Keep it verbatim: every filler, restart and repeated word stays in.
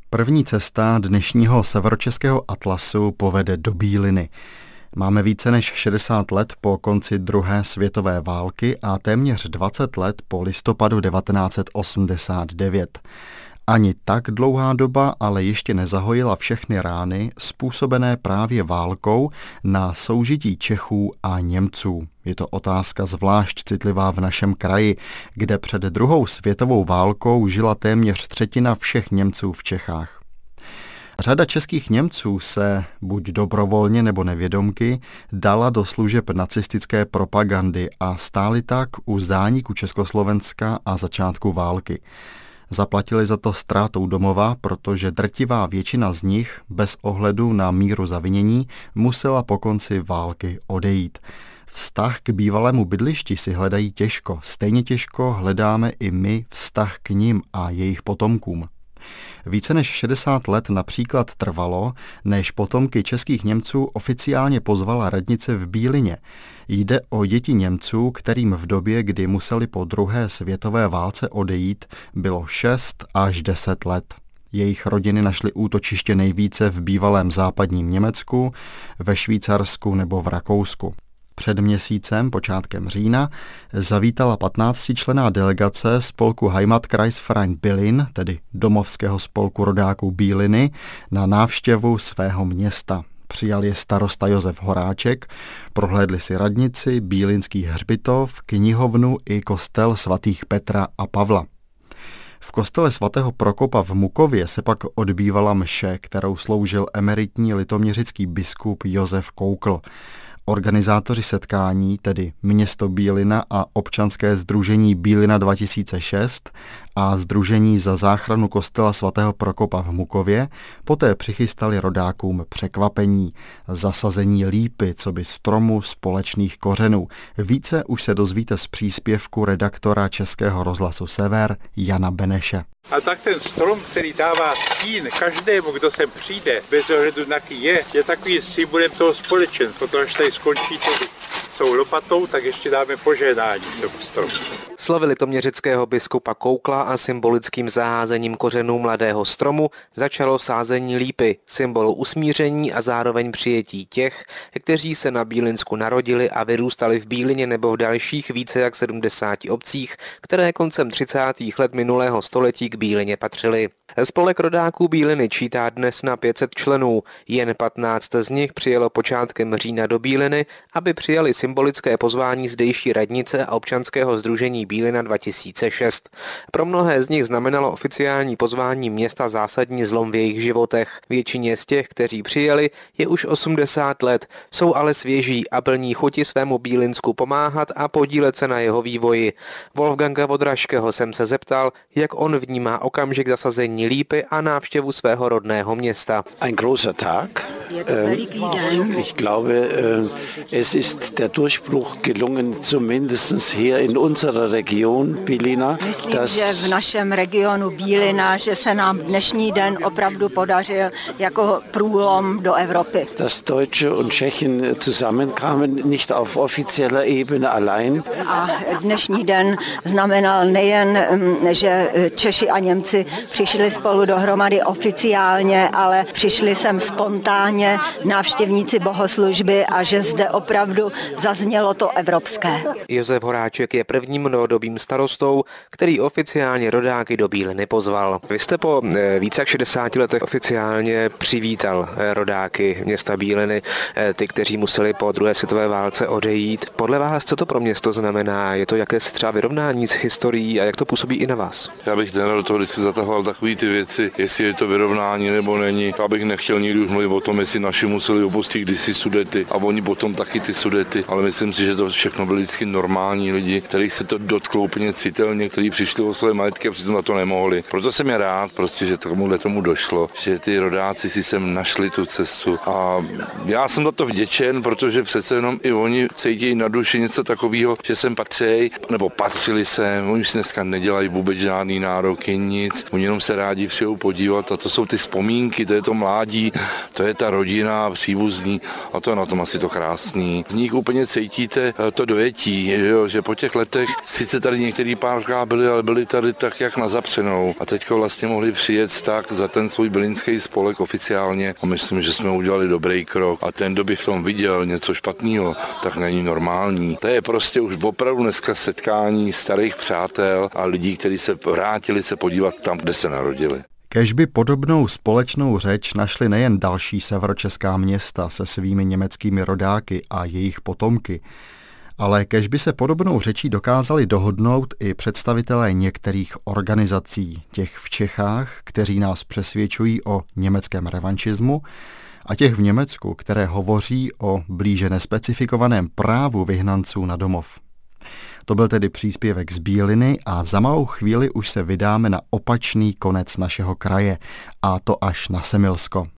První cesta dnešního severočeského atlasu povede do Bíliny. Máme více než šedesát let po konci druhé světové války a téměř dvacet let po listopadu devatenáct set osmdesát devět. Ani tak dlouhá doba ale ještě nezahojila všechny rány způsobené právě válkou na soužití Čechů a Němců. Je to otázka zvlášť citlivá v našem kraji, kde před druhou světovou válkou žila téměř třetina všech Němců v Čechách. Řada českých Němců se, buď dobrovolně nebo nevědomky, dala do služeb nacistické propagandy a stáli tak u zániku Československa a začátku války. Zaplatili za to ztrátou domova, protože drtivá většina z nich, bez ohledu na míru zavinění, musela po konci války odejít. Vztah k bývalému bydlišti si hledají těžko, stejně těžko hledáme i my vztah k nim a jejich potomkům. Více než šedesát let například trvalo, než potomky českých Němců oficiálně pozvala radnice v Bílině. Jde o děti Němců, kterým v době, kdy museli po druhé světové válce odejít, bylo šest až deset let. Jejich rodiny našly útočiště nejvíce v bývalém západním Německu, ve Švýcarsku nebo v Rakousku. Před měsícem, počátkem října, zavítala patnáctičlenná delegace spolku Heimatkreisverein Billin, tedy domovského spolku rodáků Bíliny, na návštěvu svého města. Přijal je starosta Josef Horáček, prohlédli si radnici, bílinský hřbitov, knihovnu i kostel svatých Petra a Pavla. V kostele svatého Prokopa v Mukově se pak odbývala mše, kterou sloužil emeritní litoměřický biskup Josef Koukl. Organizátoři setkání, tedy město Bílina a občanské sdružení Bílina dva tisíce šest a sdružení za záchranu kostela svatého Prokopa v Mukově, poté přichystali rodákům překvapení, zasazení lípy coby stromu společných kořenů. Více už se dozvíte z příspěvku redaktora Českého rozhlasu Sever Jana Beneše. A tak ten strom, který dává stín každému, kdo sem přijde, bez ohledu na ký je, je takový symbolem toho společenstva. Protože až tady skončíte s tou lopatou, tak ještě dáme požehnání tomu stromu. Slovy litoměřického biskupa Koukla a symbolickým zaházením kořenů mladého stromu začalo sázení lípy, symbolu usmíření a zároveň přijetí těch, kteří se na Bílinsku narodili a vyrůstali v Bílině nebo v dalších více jak sedmdesáti obcích, které koncem třicátých let minulého století k Bílině patřily. Spolek rodáků Bíliny čítá dnes na pět set členů, jen patnáct z nich přijelo počátkem října do Bíliny, aby přijali symbolické pozvání zdejší radnice a občanského sdružení Bílina dva tisíce šest. Pro mnohé z nich znamenalo oficiální pozvání města zásadní zlom v jejich životech. Většině z těch, kteří přijeli, je už osmdesát let, jsou ale svěží a plní chuti svému Bílinsku pomáhat a podílet se na jeho vývoji. Wolfganga Vodrašského jsem se zeptal, jak on vnímá okamžik zasazení lípy a návštěvu svého rodného města. Ein großer Tag. Ich glaube, es ist der Durchbruch gelungen, zumindest hier in unserer Region Bílina. Myslím, dass že v našem regionu Bílina, že se nám dnešní den opravdu podařil jako průlom do Evropy. Dass Deutsche und Tschechen zusammenkamen, nicht auf offizieller Ebene allein. A dnešní den znamenal nejen, že Češi a Němci přišli spolu dohromady oficiálně, ale přišli sem spontánně návštěvníci bohoslužby a že zde opravdu zaznělo to evropské. Josef Horáček je prvním novodobým starostou, který oficiálně rodáky do Bíliny pozval. Vy jste po více jak šedesáti letech oficiálně přivítal rodáky města Bíliny, ty, kteří museli po druhé světové válce odejít. Podle vás, co to pro město znamená? Je to jakési třeba vyrovnání s historií a jak to působí i na vás? Já bych nerad do toho, když si zatahoval takové ty věci, jestli je to vyrovnání nebo není. Já bych nechtěl nikdy už mluvit o tom, jestli naši museli opustit kdysi Sudety a oni potom taky ty Sudety, ale myslím si, že to všechno byli vždycky normální lidi, kterých se to dotklo úplně citelně, kteří přišli o své majetky a přitom na to nemohli. Proto jsem je rád, prostě, že tomuhle tomu došlo, že ty rodáci si sem našli tu cestu a já jsem za to vděčen, protože přece jenom i oni cítí na duši něco takového, že sem patří, nebo patřili sem, oni už dneska nedělají vůbec žádný nároky, nic, oni jenom se rádi přijou podívat a to jsou ty vzpomínky, to je to mládí, to je ta rodina, příbuzní a to je na tom asi to krásný. Z nich úplně cítíte to dojetí, jo, že po těch letech sice tady některý párkrát byli, ale byli tady tak jak na zapřenou a teďko vlastně mohli přijet tak za ten svůj bylinský spolek oficiálně a myslím, že jsme udělali dobrý krok a ten, kdo by v tom viděl něco špatného, tak není normální. To je prostě už opravdu dneska setkání starých přátel a lidí, kteří se vrátili se podívat tam, kde se narodili. Kéž by podobnou společnou řeč našli nejen další severočeská města se svými německými rodáky a jejich potomky, ale kéž by se podobnou řečí dokázali dohodnout i představitelé některých organizací, těch v Čechách, kteří nás přesvědčují o německém revanšismu, a těch v Německu, které hovoří o blíže nespecifikovaném právu vyhnanců na domov. To byl tedy příspěvek z Bíliny a za malou chvíli už se vydáme na opačný konec našeho kraje, a to až na Semilsko.